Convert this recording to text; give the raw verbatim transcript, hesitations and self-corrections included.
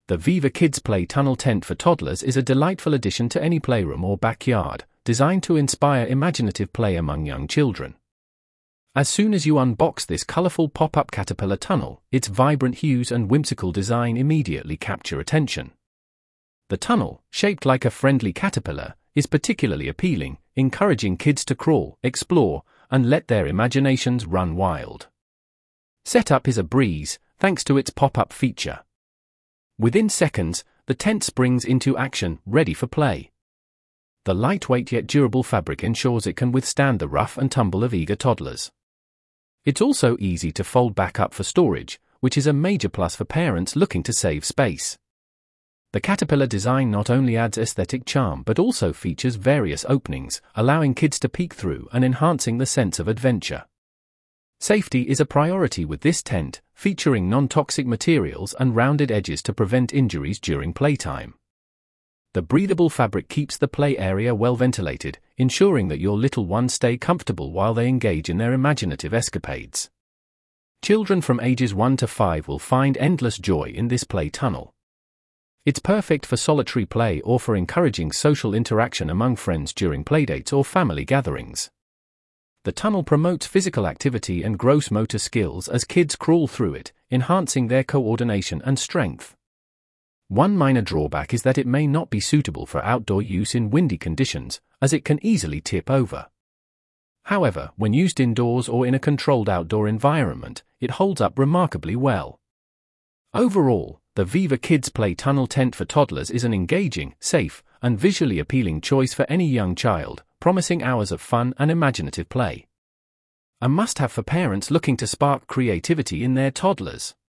The Viva Kids Play Tunnel Tent for Toddlers is a delightful addition to any playroom or backyard, designed to inspire imaginative play among young children. As soon as you unbox this colorful pop-up caterpillar tunnel, its vibrant hues and whimsical design immediately capture attention. The tunnel, shaped like a friendly caterpillar, is particularly appealing, encouraging kids to crawl, explore, and let their imaginations run wild. Setup is a breeze, thanks to its pop-up feature. Within seconds, the tent springs into action, ready for play. The lightweight yet durable fabric ensures it can withstand the rough and tumble of eager toddlers. It's also easy to fold back up for storage, which is a major plus for parents looking to save space. The caterpillar design not only adds aesthetic charm but also features various openings, allowing kids to peek through and enhancing the sense of adventure. Safety is a priority with this tent, featuring non-toxic materials and rounded edges to prevent injuries during playtime. The breathable fabric keeps the play area well ventilated, ensuring that your little ones stay comfortable while they engage in their imaginative escapades. Children from ages one to five will find endless joy in this play tunnel. It's perfect for solitary play or for encouraging social interaction among friends during playdates or family gatherings. The tunnel promotes physical activity and gross motor skills as kids crawl through it, enhancing their coordination and strength. One minor drawback is that it may not be suitable for outdoor use in windy conditions, as it can easily tip over. However, when used indoors or in a controlled outdoor environment, it holds up remarkably well. Overall, the Viva Kids Play Tunnel Tent for Toddlers is an engaging, safe, and visually appealing choice for any young child, promising hours of fun and imaginative play. A must-have for parents looking to spark creativity in their toddlers.